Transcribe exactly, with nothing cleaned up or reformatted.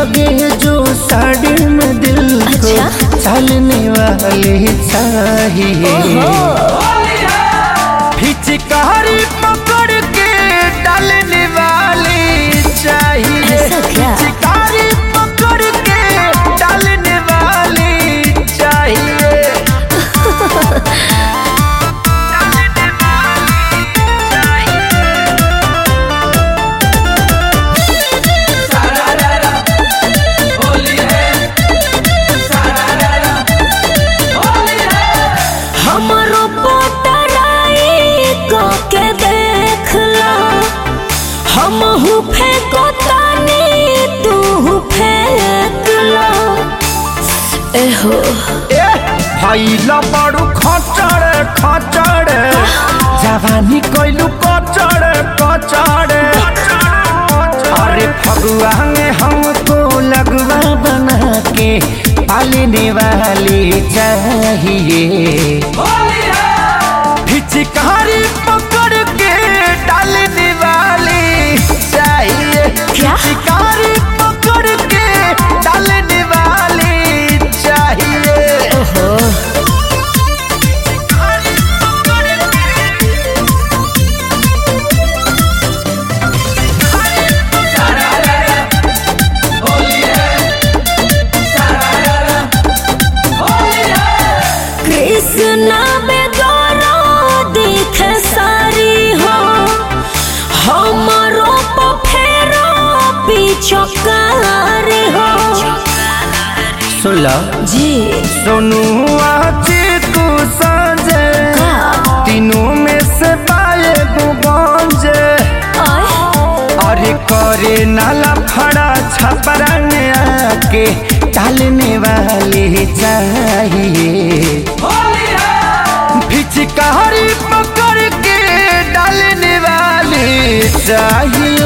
लगे जो साड़ी में दिल को चलने वाली चाहिए। पिचकारी पकड़ के डालने वाली चाहिए। पिचकारी पकड़ के डालने वाली चाहिए। हमरो पोतराई को के देख ला, हमहू फेंको तानी तू फेंक ला। एहो भैला बड़ू खचड़ खचड़, जवानी कोइलू कचड़ कचड़। अरे फगुआ में हमको लगवा बना के पालने वाली चाहिए। पिचकारी पकड़ के डालने वाली चाहिए। पिचकारी पकड़ के डालने वाली चाहिए। ओहो कृष्णा बेगौरा देख सारी हो, हमरो पफेरो पिछकार हो। सुला जी सोनू आज तू साजे, तीनों में से पाए गुंजे। अरे करे नाला फड़ा छपरंग आके डालने वाली चाहिए। पिचकारी पकड़ के डालने वाली चाहिए।